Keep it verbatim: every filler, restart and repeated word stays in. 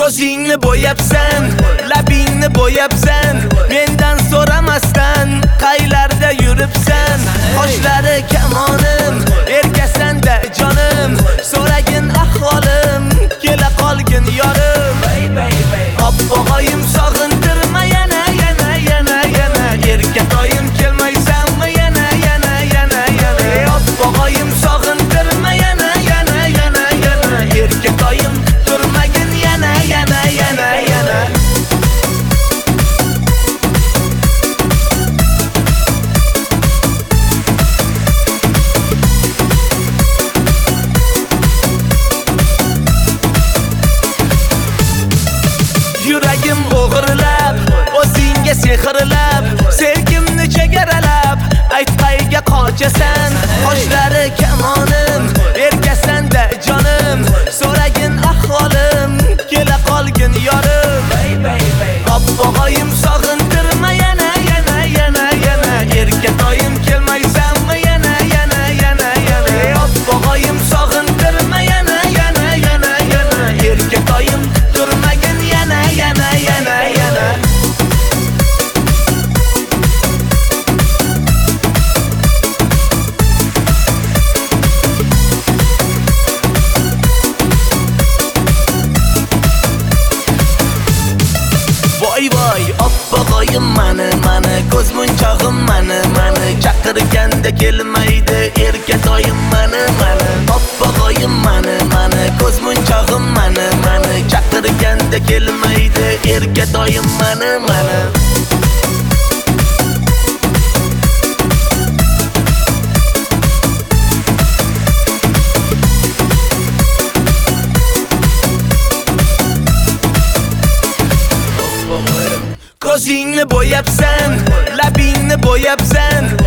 Ko'zingni bo'yabsan, labingni bo'yabsan, mendan so'ramasdan qaylarda yuribsan. Qoshlari kamonim, erkasanda jonim, so'ragin ahvolim, kela qolgin yorim. Oppog'oyim sog'intirma yana yana yana yana, erkatoyim kelmaysanmi yana yana yana yana. Oppog'oyim sog'intirma yana yana yana yana, erkatoyim turmagin yana yana yana yana. Yuragim o'g'irlab, o'zingga sehrlab, sevgimni chegaralab, aytqayga qochasan. Qoshlari kamonim, erkasanda jonim, so'ragin ahvolim, kela qolgin yorim. Oppog'oyim sog'intirma yana yana yana yana, erkatoyim kelmaysanmi yana yana yana yana. Oppog'oyim sog'intirma yana yana yana yana, erkatoyim turmagin yana yana yana yana. Voy voy, oppog'oyim mani mani, ko'z munchog'im mani mani, chaqirganda kelmaydi erkatoyim mani mani. Oppog'oyim mani mani, ko'z munchog'im mani mani, chaqirganda kelmaydi erkatoyim mani mani. Ko'zingni bo'yabsan, labingni bo'yabsan,